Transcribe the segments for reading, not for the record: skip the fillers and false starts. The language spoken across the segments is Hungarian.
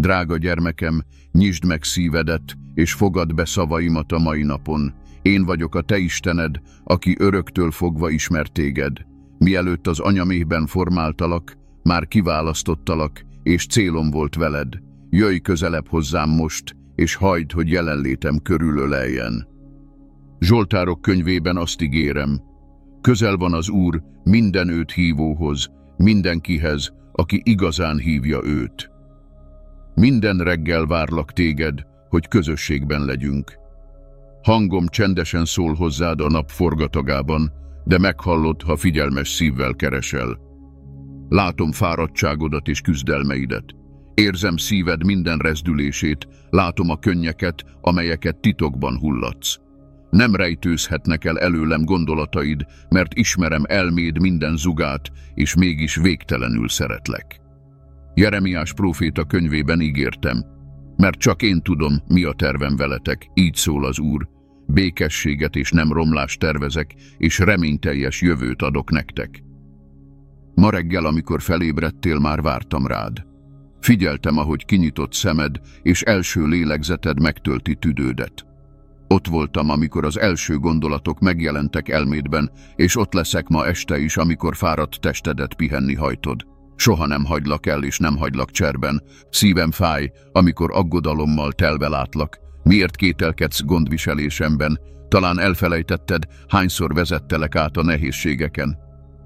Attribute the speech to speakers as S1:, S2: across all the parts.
S1: Drága gyermekem, nyisd meg szívedet, és fogadd be szavaimat a mai napon. Én vagyok a te Istened, aki öröktől fogva ismert téged. Mielőtt az anyaméhben formáltalak, már kiválasztottalak, és célom volt veled. Jöjj közelebb hozzám most, és hagyd, hogy jelenlétem körülöleljen. Zsoltárok könyvében azt ígérem, közel van az Úr minden őt hívóhoz, mindenkihez, aki igazán hívja őt. Minden reggel várlak téged, hogy közösségben legyünk. Hangom csendesen szól hozzád a nap forgatagában, de meghallod, ha figyelmes szívvel keresel. Látom fáradtságodat és küzdelmeidet. Érzem szíved minden rezdülését, látom a könnyeket, amelyeket titokban hullatsz. Nem rejtőzhetnek el előlem gondolataid, mert ismerem elméd minden zugát, és mégis végtelenül szeretlek. Jeremiás próféta könyvében ígértem, mert csak én tudom, mi a tervem veletek, így szól az Úr. Békességet és nem romlást tervezek, és reményteljes jövőt adok nektek. Ma reggel, amikor felébredtél, már vártam rád. Figyeltem, ahogy kinyitott szemed, és első lélegzeted megtölti tüdődet. Ott voltam, amikor az első gondolatok megjelentek elmédben, és ott leszek ma este is, amikor fáradt testedet pihenni hajtod. Soha nem hagylak el, és nem hagylak cserben. Szívem fáj, amikor aggodalommal telve látlak. Miért kételkedsz gondviselésemben? Talán elfelejtetted, hányszor vezettelek át a nehézségeken.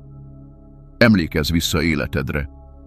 S1: Emlékezz vissza életedre.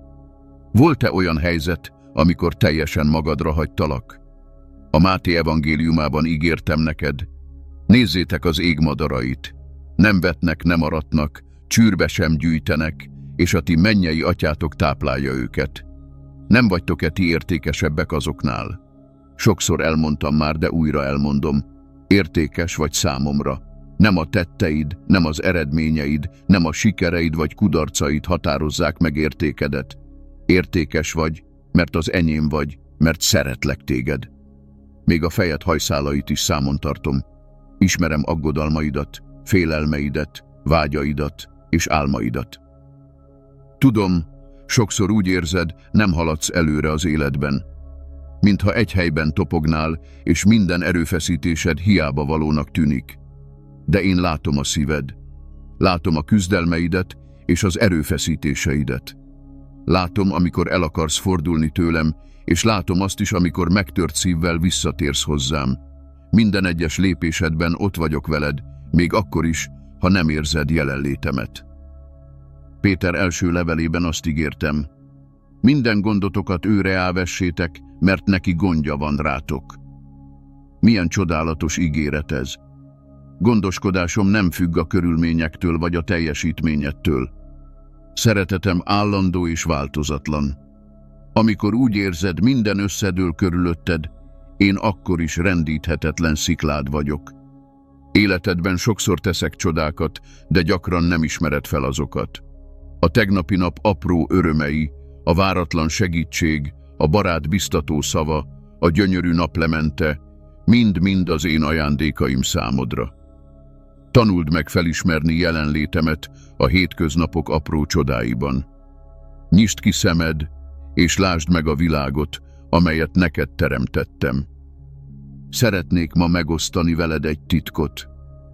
S1: Volt-e olyan helyzet, amikor teljesen magadra hagytalak? A Máté evangéliumában ígértem neked, nézzétek az ég madarait. Nem vetnek, nem aratnak, csűrbe sem gyűjtenek, és a ti mennyei atyátok táplálja őket. Nem vagytok-e ti értékesebbek azoknál? Sokszor elmondtam már, de újra elmondom. Értékes vagy számomra. Nem a tetteid, nem az eredményeid, nem a sikereid vagy kudarcaid határozzák meg értékedet. Értékes vagy, mert az enyém vagy, mert szeretlek téged. Még a fejed hajszálait is számon tartom. Ismerem aggodalmaidat, félelmeidet, vágyaidat és álmaidat. Tudom, sokszor úgy érzed, nem haladsz előre az életben. Mintha egy helyben topognál, és minden erőfeszítésed hiába valónak tűnik. De én látom a szíved. Látom a küzdelmeidet és az erőfeszítéseidet. Látom, amikor el akarsz fordulni tőlem, és látom azt is, amikor megtört szívvel visszatérsz hozzám. Minden egyes lépésedben ott vagyok veled, még akkor is, ha nem érzed jelenlétemet. Péter első levelében azt ígértem, minden gondotokat őre ávessétek, mert neki gondja van rátok. Milyen csodálatos ígéret ez. Gondoskodásom nem függ a körülményektől vagy a teljesítményettől. Szeretetem állandó és változatlan. Amikor úgy érzed, minden összedől körülötted, én akkor is rendíthetetlen sziklád vagyok. Életedben sokszor teszek csodákat, de gyakran nem ismered fel azokat. A tegnapi nap apró örömei, a váratlan segítség, a barát biztató szava, a gyönyörű naplemente, mind-mind az én ajándékaim számodra. Tanuld meg felismerni jelenlétemet a hétköznapok apró csodáiban. Nyisd ki szemed, és lásd meg a világot, amelyet neked teremtettem. Szeretnék ma megosztani veled egy titkot.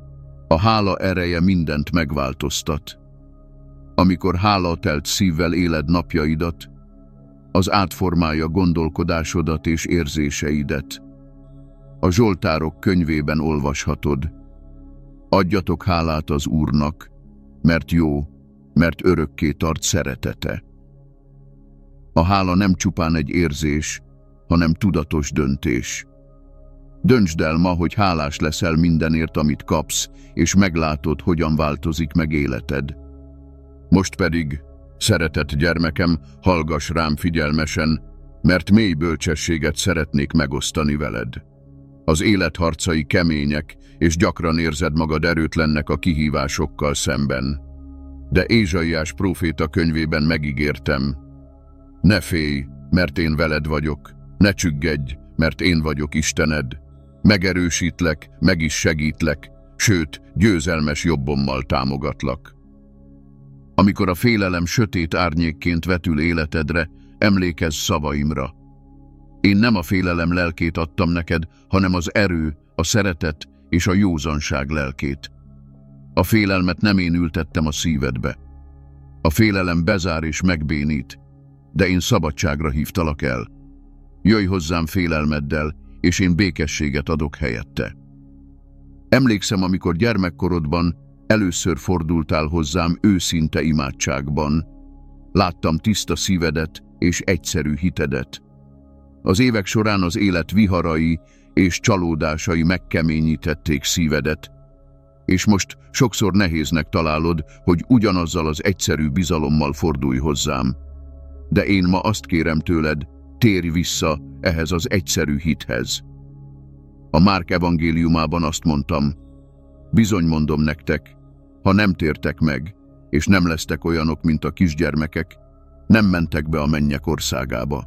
S1: A hála ereje mindent megváltoztat. Amikor hálatelt szívvel éled napjaidat, az átformálja gondolkodásodat és érzéseidet. A Zsoltárok könyvében olvashatod. Adjatok hálát az Úrnak, mert jó, mert örökké tart szeretete. A hála nem csupán egy érzés, hanem tudatos döntés. Döntsd el ma, hogy hálás leszel mindenért, amit kapsz, és meglátod, hogyan változik meg életed. Most pedig, szeretett gyermekem, hallgass rám figyelmesen, mert mély bölcsességet szeretnék megosztani veled. Az élet harcai kemények, és gyakran érzed magad erőtlennek a kihívásokkal szemben. De Ézsaiás próféta könyvében megígértem, ne félj, mert én veled vagyok, ne csüggedj, mert én vagyok Istened. Megerősítlek, meg is segítlek, sőt, győzelmes jobbommal támogatlak. Amikor a félelem sötét árnyékként vetül életedre, emlékezz szavaimra. Én nem a félelem lelkét adtam neked, hanem az erő, a szeretet és a józanság lelkét. A félelmet nem én ültettem a szívedbe. A félelem bezár és megbénít, de én szabadságra hívtalak el. Jöjj hozzám félelmeddel, és én békességet adok helyette. Emlékszem, amikor gyermekkorodban először fordultál hozzám őszinte imádságban. Láttam tiszta szívedet és egyszerű hitedet. Az évek során az élet viharai és csalódásai megkeményítették szívedet, és most sokszor nehéznek találod, hogy ugyanazzal az egyszerű bizalommal fordulj hozzám. De én ma azt kérem tőled, térj vissza ehhez az egyszerű hithez. A Márk evangéliumában azt mondtam, bizony mondom nektek, ha nem tértek meg, és nem lesztek olyanok, mint a kisgyermekek, nem mentek be a mennyek országába.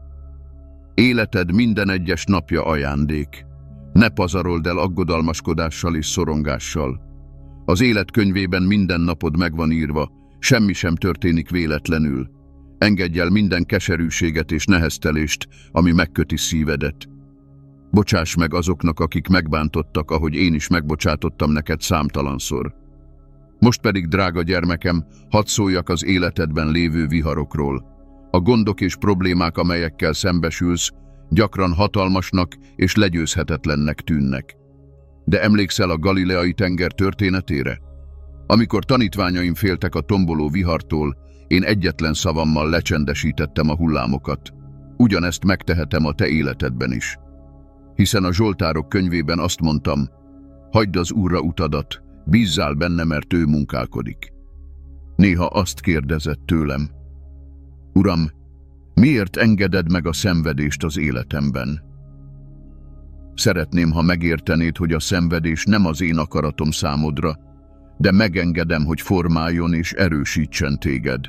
S1: Életed minden egyes napja ajándék. Ne pazarold el aggodalmaskodással és szorongással. Az élet könyvében minden napod meg van írva, semmi sem történik véletlenül. Engedj el minden keserűséget és neheztelést, ami megköti szívedet. Bocsáss meg azoknak, akik megbántottak, ahogy én is megbocsátottam neked számtalanszor. Most pedig, drága gyermekem, hadd szóljak az életedben lévő viharokról. A gondok és problémák, amelyekkel szembesülsz, gyakran hatalmasnak és legyőzhetetlennek tűnnek. De emlékszel a Galileai tenger történetére? Amikor tanítványaim féltek a tomboló vihartól, én egyetlen szavammal lecsendesítettem a hullámokat. Ugyanezt megtehetem a te életedben is. Hiszen a Zsoltárok könyvében azt mondtam, hagyd az Úrra utadat, bízzál benne, mert ő munkálkodik. Néha azt kérdezett tőlem, Uram, miért engeded meg a szenvedést az életemben? Szeretném, ha megértenéd, hogy a szenvedés nem az én akaratom számodra, de megengedem, hogy formáljon és erősítsen téged.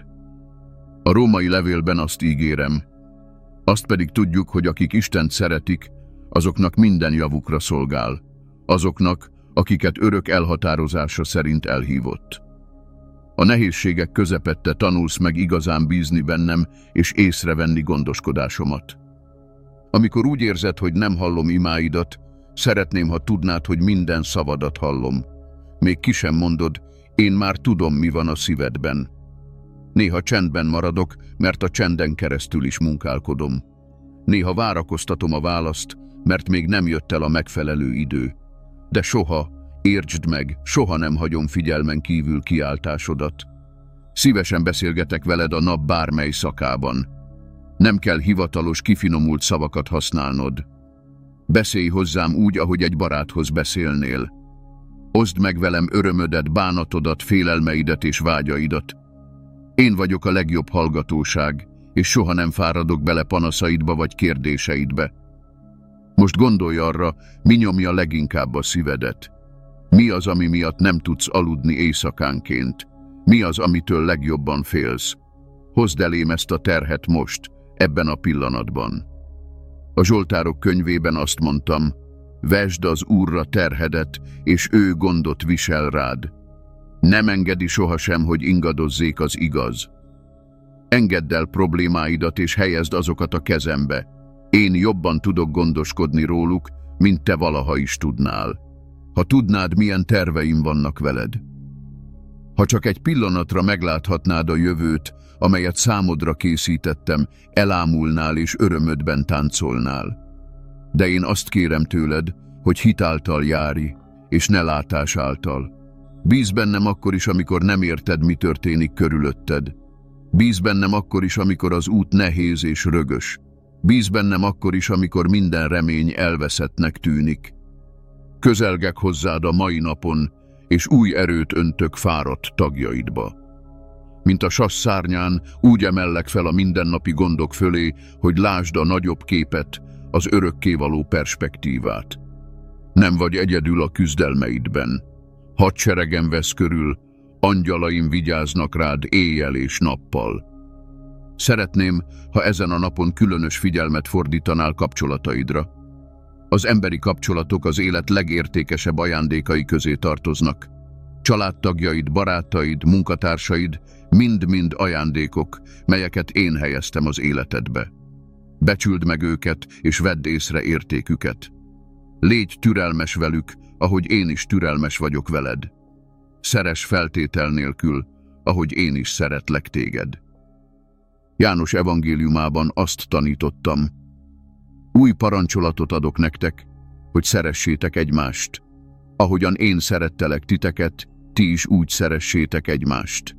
S1: A római levélben azt ígérem, azt pedig tudjuk, hogy akik Istent szeretik, azoknak minden javukra szolgál, azoknak, akiket örök elhatározása szerint elhívott. A nehézségek közepette tanulsz meg igazán bízni bennem és észrevenni gondoskodásomat. Amikor úgy érzed, hogy nem hallom imáidat, szeretném, ha tudnád, hogy minden szavadat hallom. Még ki sem mondod, én már tudom, mi van a szívedben. Néha csendben maradok, mert a csenden keresztül is munkálkodom. Néha várakoztatom a választ, mert még nem jött el a megfelelő idő. De soha, értsd meg, soha nem hagyom figyelmen kívül kiáltásodat. Szívesen beszélgetek veled a nap bármely szakában. Nem kell hivatalos, kifinomult szavakat használnod. Beszélj hozzám úgy, ahogy egy baráthoz beszélnél. Oszd meg velem örömödet, bánatodat, félelmeidet és vágyaidat. Én vagyok a legjobb hallgatóság, és soha nem fáradok bele panaszaidba vagy kérdéseidbe. Most gondolj arra, mi nyomja leginkább a szívedet. Mi az, ami miatt nem tudsz aludni éjszakánként? Mi az, amitől legjobban félsz? Hozd elém ezt a terhet most, ebben a pillanatban. A Zsoltárok könyvében azt mondtam, vesd az Úrra terhedet, és ő gondot visel rád. Nem engedi sohasem, hogy ingadozzék az igaz. Engedd el problémáidat, és helyezd azokat a kezembe. Én jobban tudok gondoskodni róluk, mint te valaha is tudnál. Ha tudnád, milyen terveim vannak veled. Ha csak egy pillanatra megláthatnád a jövőt, amelyet számodra készítettem, elámulnál és örömödben táncolnál. De én azt kérem tőled, hogy hit által járj, és ne látás által. Bízz bennem akkor is, amikor nem érted, mi történik körülötted. Bízz bennem akkor is, amikor az út nehéz és rögös. Bízz bennem akkor is, amikor minden remény elveszettnek tűnik. Közelgek hozzád a mai napon, és új erőt öntök fáradt tagjaidba. Mint a sas szárnyán, úgy emellek fel a mindennapi gondok fölé, hogy lásd a nagyobb képet, az örökkévaló perspektívát. Nem vagy egyedül a küzdelmeidben. Hadseregem vesz körül, angyalaim vigyáznak rád éjjel és nappal. Szeretném, ha ezen a napon különös figyelmet fordítanál kapcsolataidra. Az emberi kapcsolatok az élet legértékesebb ajándékai közé tartoznak. Családtagjaid, barátaid, munkatársaid mind-mind ajándékok, melyeket én helyeztem az életedbe. Becsüld meg őket, és vedd észre értéküket. Légy türelmes velük, ahogy én is türelmes vagyok veled. Szeress feltétel nélkül, ahogy én is szeretlek téged. János evangéliumában azt tanítottam: új parancsolatot adok nektek, hogy szeressétek egymást. Ahogyan én szerettelek titeket, ti is úgy szeressétek egymást.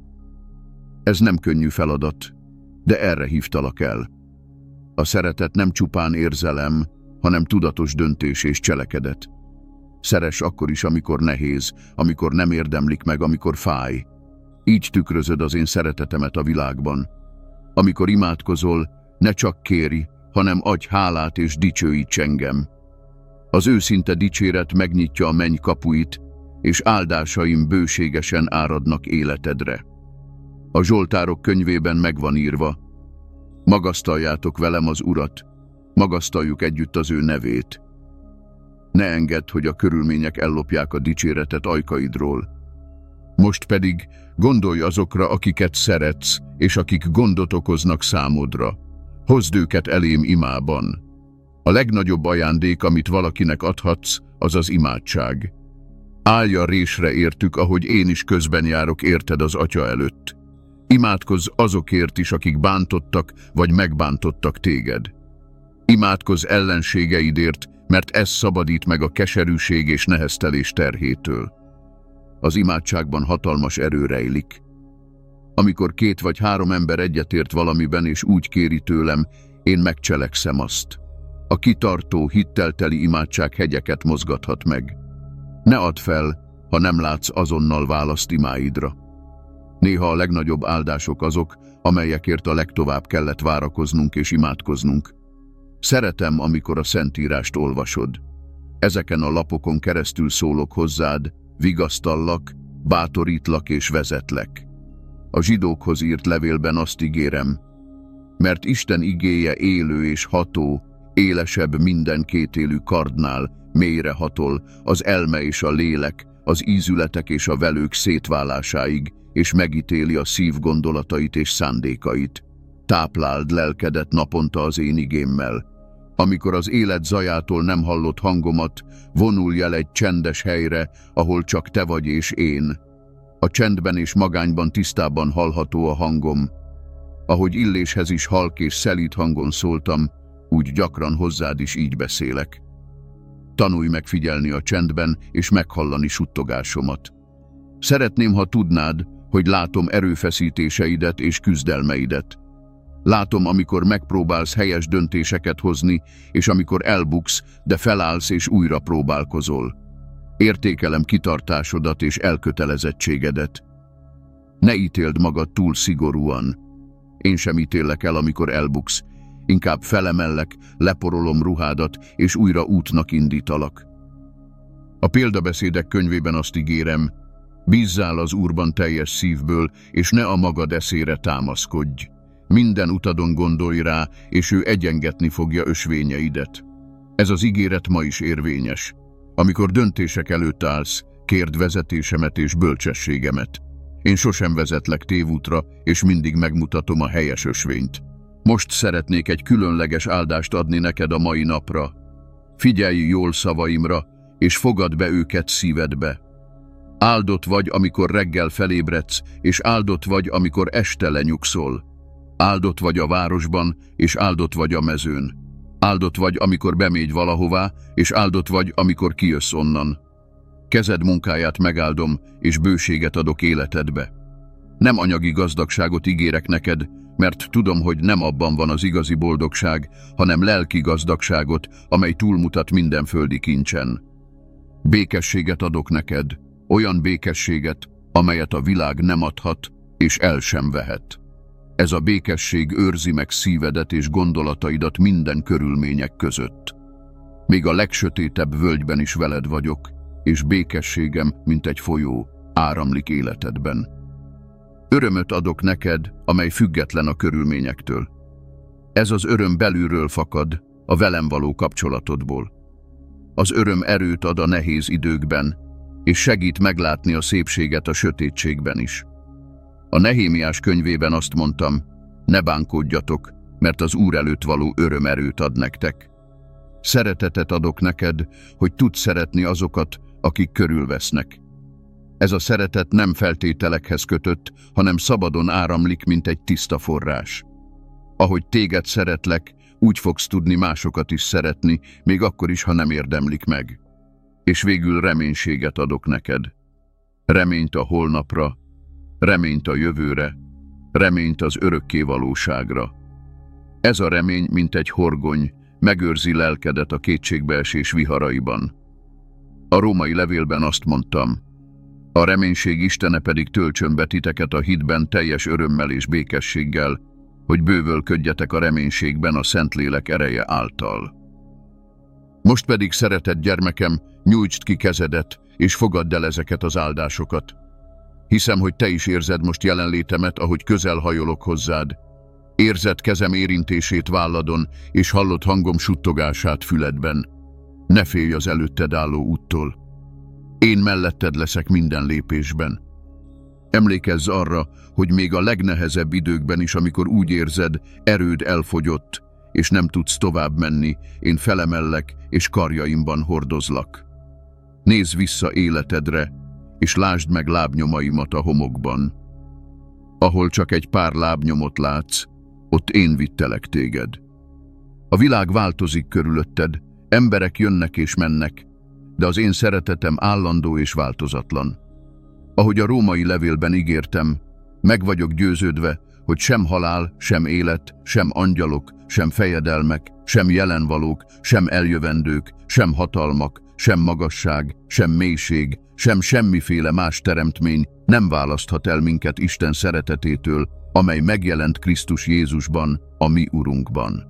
S1: Ez nem könnyű feladat, de erre hívtalak el. A szeretet nem csupán érzelem, hanem tudatos döntés és cselekedet. Szeress akkor is, amikor nehéz, amikor nem érdemlik meg, amikor fáj. Így tükrözöd az én szeretetemet a világban. Amikor imádkozol, ne csak kérj, hanem adj hálát és dicsőíts engem. Az őszinte dicséret megnyitja a menny kapuit, és áldásaim bőségesen áradnak életedre. A Zsoltárok könyvében megvan írva: magasztaljátok velem az Urat, magasztaljuk együtt az ő nevét. Ne engedd, hogy a körülmények ellopják a dicséretet ajkaidról. Most pedig gondolj azokra, akiket szeretsz, és akik gondot okoznak számodra. Hozd őket elém imában. A legnagyobb ajándék, amit valakinek adhatsz, az az imádság. Állj a résre értük, ahogy én is közben járok érted az Atya előtt. Imádkozz azokért is, akik bántottak, vagy megbántottak téged. Imádkozz ellenségeidért, mert ez szabadít meg a keserűség és neheztelés terhétől. Az imádságban hatalmas erő rejlik. Amikor 2 vagy 3 ember egyetért valamiben és úgy kéri tőlem, én megcselekszem azt. A kitartó, hittelteli imádság hegyeket mozgathat meg. Ne add fel, ha nem látsz azonnal választ imáidra. Néha a legnagyobb áldások azok, amelyekért a legtovább kellett várakoznunk és imádkoznunk. Szeretem, amikor a Szentírást olvasod. Ezeken a lapokon keresztül szólok hozzád, vigasztallak, bátorítlak és vezetlek. A zsidókhoz írt levélben azt ígérem: mert Isten igéje élő és ható, élesebb minden kétélű kardnál, mélyre hatol, az elme és a lélek, az ízületek és a velők szétválásáig, és megítéli a szív gondolatait és szándékait. Tápláld lelkedet naponta az én igémmel. Amikor az élet zajától nem hallott hangomat, vonulj el egy csendes helyre, ahol csak te vagy és én. A csendben és magányban tisztában hallható a hangom. Ahogy Illéshez is halk és szelíd hangon szóltam, úgy gyakran hozzád is így beszélek. Tanulj megfigyelni a csendben és meghallani suttogásomat. Szeretném, ha tudnád, hogy látom erőfeszítéseidet és küzdelmeidet. Látom, amikor megpróbálsz helyes döntéseket hozni, és amikor elbuksz, de felállsz és újra próbálkozol. Értékelem kitartásodat és elkötelezettségedet. Ne ítéld magad túl szigorúan. Én sem ítélek el, amikor elbuksz. Inkább felemellek, leporolom ruhádat, és újra útnak indítalak. A példabeszédek könyvében azt ígérem: bízzál az Úrban teljes szívből, és ne a magad eszére támaszkodj. Minden utadon gondolj rá, és ő egyengetni fogja ösvényeidet. Ez az ígéret ma is érvényes. Amikor döntések előtt állsz, kérd vezetésemet és bölcsességemet. Én sosem vezetlek tévútra, és mindig megmutatom a helyes ösvényt. Most szeretnék egy különleges áldást adni neked a mai napra. Figyelj jól szavaimra, és fogadd be őket szívedbe. Áldott vagy, amikor reggel felébredsz, és áldott vagy, amikor este lenyugszol. Áldott vagy a városban, és áldott vagy a mezőn. Áldott vagy, amikor bemégy valahová, és áldott vagy, amikor kijössz onnan. Kezed munkáját megáldom, és bőséget adok életedbe. Nem anyagi gazdagságot ígérek neked, mert tudom, hogy nem abban van az igazi boldogság, hanem lelki gazdagságot, amely túlmutat minden földi kincsen. Békességet adok neked, olyan békességet, amelyet a világ nem adhat, és el sem vehet. Ez a békesség őrzi meg szívedet és gondolataidat minden körülmények között. Még a legsötétebb völgyben is veled vagyok, és békességem, mint egy folyó, áramlik életedben. Örömöt adok neked, amely független a körülményektől. Ez az öröm belülről fakad, a velem való kapcsolatodból. Az öröm erőt ad a nehéz időkben, és segít meglátni a szépséget a sötétségben is. A Nehémiás könyvében azt mondtam: ne bánkódjatok, mert az Úr előtt való öröm erőt ad nektek. Szeretetet adok neked, hogy tudsz szeretni azokat, akik körülvesznek. Ez a szeretet nem feltételekhez kötött, hanem szabadon áramlik, mint egy tiszta forrás. Ahogy téged szeretlek, úgy fogsz tudni másokat is szeretni, még akkor is, ha nem érdemlik meg. És végül reménységet adok neked. Reményt a holnapra, reményt a jövőre, reményt az örökké valóságra. Ez a remény, mint egy horgony, megőrzi lelkedet a kétségbeesés viharaiban. A római levélben azt mondtam, a reménység Istene pedig töltsön be titeket a hitben teljes örömmel és békességgel, hogy bővölködjetek a reménységben a Szentlélek ereje által. Most pedig, szeretett gyermekem, nyújtsd ki kezedet, és fogadd el ezeket az áldásokat. Hiszem, hogy te is érzed most jelenlétemet, ahogy közel hajolok hozzád. Érzed kezem érintését válladon, és hallod hangom suttogását füledben. Ne félj az előtted álló úttól. Én melletted leszek minden lépésben. Emlékezz arra, hogy még a legnehezebb időkben is, amikor úgy érzed, erőd elfogyott, és nem tudsz tovább menni, én felemellek, és karjaimban hordozlak. Nézz vissza életedre, és lásd meg lábnyomaimat a homokban. Ahol csak egy pár lábnyomot látsz, ott én vittelek téged. A világ változik körülötted, emberek jönnek és mennek, de az én szeretetem állandó és változatlan. Ahogy a római levélben ígértem, meg vagyok győződve, hogy sem halál, sem élet, sem angyalok, sem fejedelmek, sem jelenvalók, sem eljövendők, sem hatalmak, sem magasság, sem mélység, sem semmiféle más teremtmény nem választhat el minket Isten szeretetétől, amely megjelent Krisztus Jézusban, a mi Urunkban.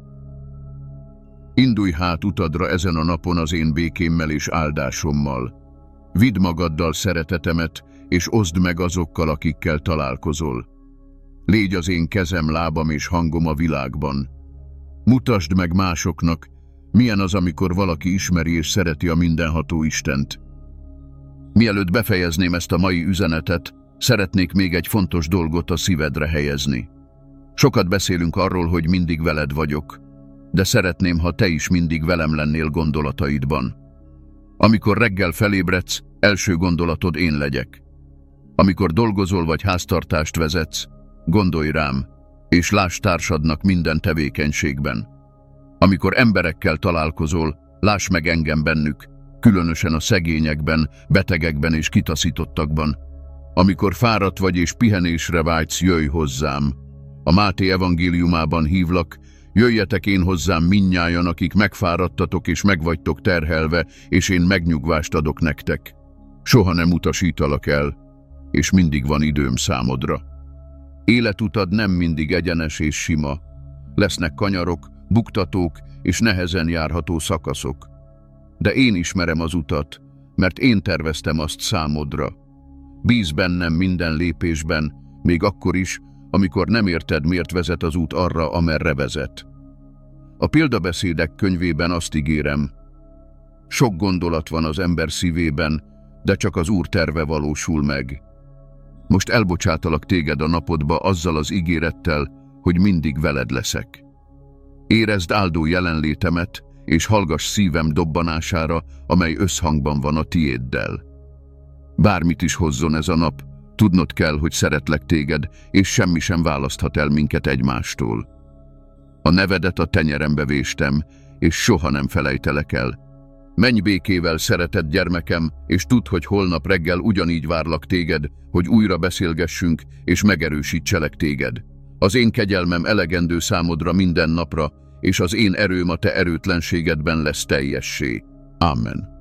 S1: Indulj hát utadra ezen a napon az én békémmel és áldásommal. Vidd magaddal szeretetemet, és oszd meg azokkal, akikkel találkozol. Légy az én kezem, lábam és hangom a világban. Mutasd meg másoknak, milyen az, amikor valaki ismeri és szereti a mindenható Istent. Mielőtt befejezném ezt a mai üzenetet, szeretnék még egy fontos dolgot a szívedre helyezni. Sokat beszélünk arról, hogy mindig veled vagyok, de szeretném, ha te is mindig velem lennél gondolataidban. Amikor reggel felébredsz, első gondolatod én legyek. Amikor dolgozol vagy háztartást vezetsz, gondolj rám, és láss társadnak minden tevékenységben. Amikor emberekkel találkozol, láss meg engem bennük, különösen a szegényekben, betegekben és kitaszítottakban. Amikor fáradt vagy és pihenésre vágysz, jöjj hozzám. A Máté evangéliumában hívlak, jöjjetek én hozzám mindnyájan, akik megfáradtatok és megvagytok terhelve, és én megnyugvást adok nektek. Soha nem utasítalak el, és mindig van időm számodra. Életutad nem mindig egyenes és sima. Lesznek kanyarok, buktatók és nehezen járható szakaszok. De én ismerem az utat, mert én terveztem azt számodra. Bíz bennem minden lépésben, még akkor is, amikor nem érted, miért vezet az út arra, amerre vezet. A példabeszédek könyvében azt ígérem, sok gondolat van az ember szívében, de csak az Úr terve valósul meg. Most elbocsátalak téged a napodba azzal az ígérettel, hogy mindig veled leszek. Érezd áldó jelenlétemet, és hallgass szívem dobbanására, amely összhangban van a tiéddel. Bármit is hozzon ez a nap, tudnod kell, hogy szeretlek téged, és semmi sem választhat el minket egymástól. A nevedet a tenyerembe véstem, és soha nem felejtelek el. Menj békével, szeretett gyermekem, és tudd, hogy holnap reggel ugyanígy várlak téged, hogy újra beszélgessünk, és megerősítselek téged. Az én kegyelmem elegendő számodra minden napra, és az én erőm a te erőtlenségedben lesz teljessé. Amen.